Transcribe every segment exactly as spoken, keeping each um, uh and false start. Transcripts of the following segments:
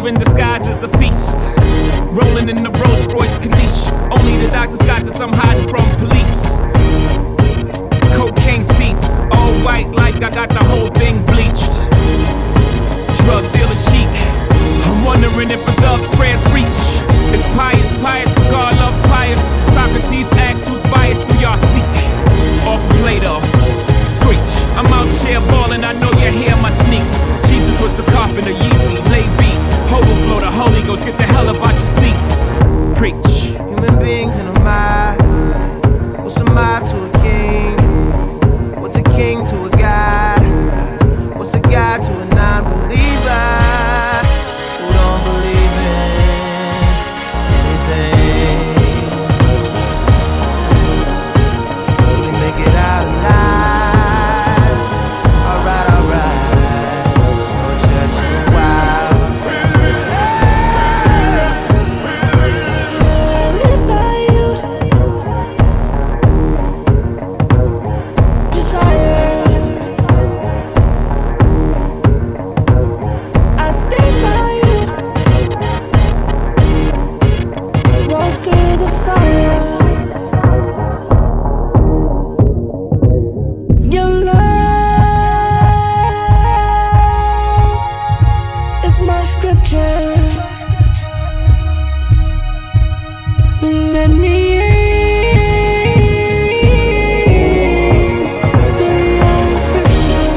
Pleasure in disguise is a feast. Rolling in the Rolls Royce Corniche. Only the doctors got this, I'm hiding from police. Cocaine seats, all white like I got the whole thing bleached. Drug dealer chic. I'm wondering if a thug's prayers reach. It's pious, pious, cause God loves pious. Socrates asks who's biased, do y'all seek? Off Plato, screech. I'm out here ballin', I know you hear my sneaks. Jesus was a carpenter, Yeezy, lay beats. Overflow the Holy Ghost, get the hell up out your seats. Preach. Human beings in a mob. What's a mob to a king? What's a king to a god? What's a god to a non-believer who don't believe in anything? Will he make it out alive? Alright, alright. No church in a while. Live by you. Desire. I stand by you. Walk through the fire. Your love is my scripture. Let me in through your encryption.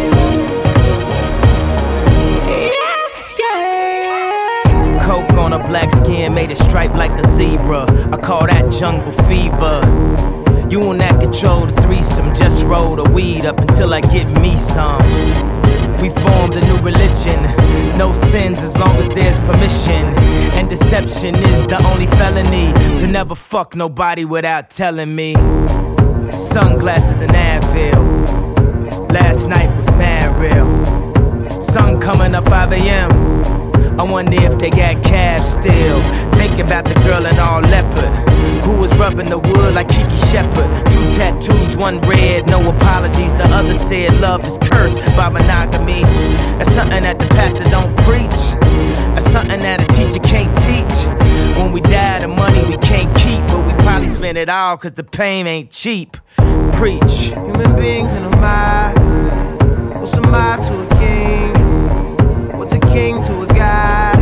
Yeah, yeah. Coke on a black skin made it stripe like a zebra. I call that jungle fever. You and that control the threesome. Just roll the weed up until I get me some. We formed a new religion. No sins as long as there's permission. And deception is the only felony. To never fuck nobody without telling me. Sunglasses and Advil. Last night was mad real. Sun coming up five a.m. I wonder if they got cabs still. Thinking about the girl in all leopard who was rubbing the wood like Kiki Shepard. Two tattoos, one red, no apologies. The other said love is cursed by monogamy. That's something that the pastor don't preach. That's something that a teacher can't teach. When we die, the money we can't keep, but we probably spend it all cause the pain ain't cheap. Preach. Human beings in a mob. What's a mob to a king? What's a king to a god?